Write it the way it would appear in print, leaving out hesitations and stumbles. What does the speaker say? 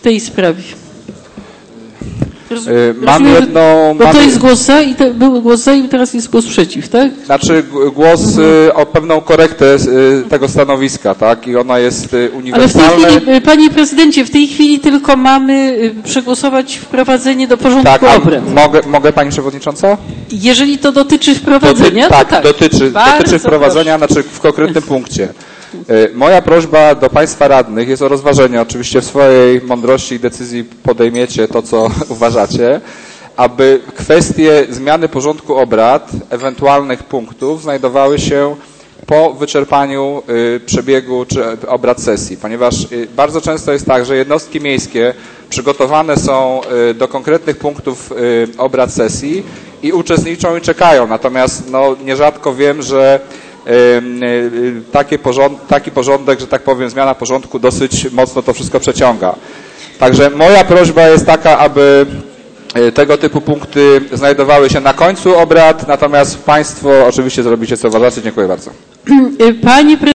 tej sprawie? Mam jedną... Bo to jest głos za i był głos za i teraz jest głos przeciw, tak? Znaczy głos o pewną korektę tego stanowiska, tak? I ona jest uniwersalna. Ale w tej chwili, panie prezydencie, w tej chwili tylko mamy przegłosować wprowadzenie do porządku obrad. Mogę pani przewodnicząca? Jeżeli to dotyczy wprowadzenia, tak, to tak. Dotyczy wprowadzenia, znaczy w konkretnym punkcie. Moja prośba do państwa radnych jest o rozważenie, oczywiście w swojej mądrości i decyzji podejmiecie to, co uważacie, aby kwestie zmiany porządku obrad, ewentualnych punktów znajdowały się po wyczerpaniu przebiegu czy obrad sesji, ponieważ bardzo często jest tak, że jednostki miejskie przygotowane są do konkretnych punktów obrad sesji i uczestniczą i czekają, natomiast nierzadko wiem, że taki porządek, że tak powiem, zmiana porządku dosyć mocno to wszystko przeciąga. Także moja prośba jest taka, aby tego typu punkty znajdowały się na końcu obrad, natomiast państwo oczywiście zrobicie co uważacie. Dziękuję bardzo. Panie